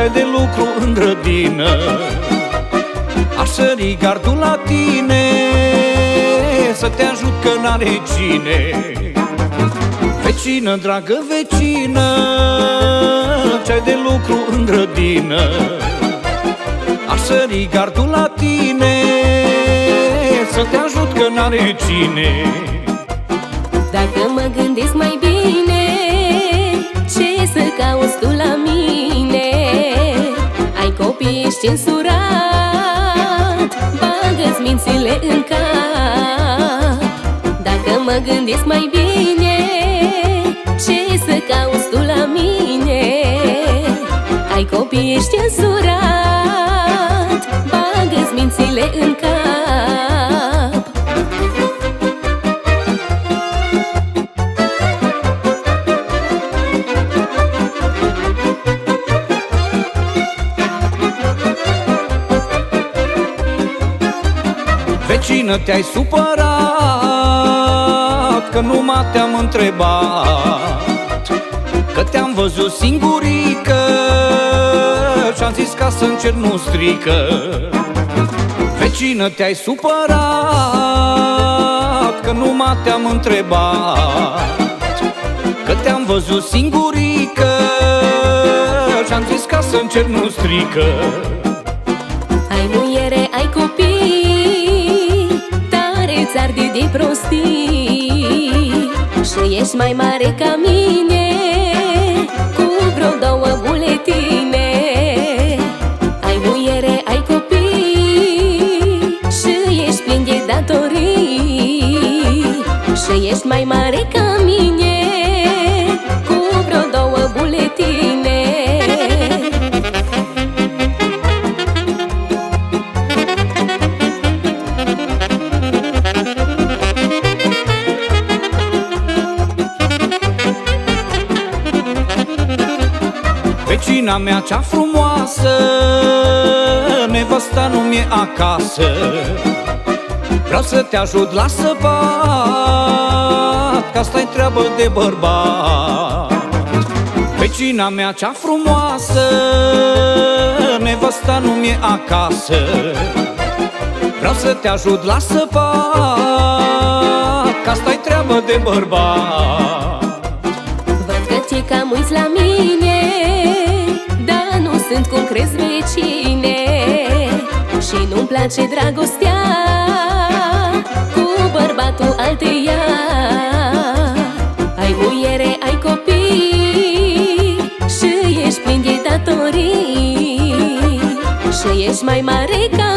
ce-ai de lucru în grădină. Aș sări gardul la tine, să te ajut că n-are cine. Vecină, dragă vecină, ce-ai de lucru în grădină. Aș sări gardul la tine, să te ajut că n-are cine. Dacă mă gândesc mai bine, ce să cauți tu la mine? Ai copii, ești censurat, bagă-ți mințile în cap. Dacă mă gândesc mai bine, ce să cauți tu la mine? Ai copii, ești censurat, bagă-ți mințile în cap. Vecină, te-ai supărat că numai te-am întrebat, că te-am văzut singurică și-am zis ca să încerc nu strică. Vecină, te-ai supărat că numai te-am întrebat, că te-am văzut singurică și-am zis ca să încerc nu strică. Ai muiere, ai copii, tare ți arde de prostii, și ești mai mare ca mine, cu vreo 2 buletine. Ai muiere, ai copii, și ești plin de datorii, și ești mai mare ca mine, cu vreo 2 buletine. Vecina mea cea frumoasă, nevăsta nu mi-e acasă. Vreau să te ajut la săpat, că asta-i treabă de bărbat. Vecina mea cea frumoasă, nevăsta nu mi-e acasă. Vreau să te ajut la săpat, că asta-i treabă de bărbat. Văd că ți-e cam uiți la mine, dar nu sunt cum crezi, vecine. Și nu-mi place dragostea cu bărbatul alteia. Ai muiere, ai copii, și ești plin de datorii, și ești mai mare ca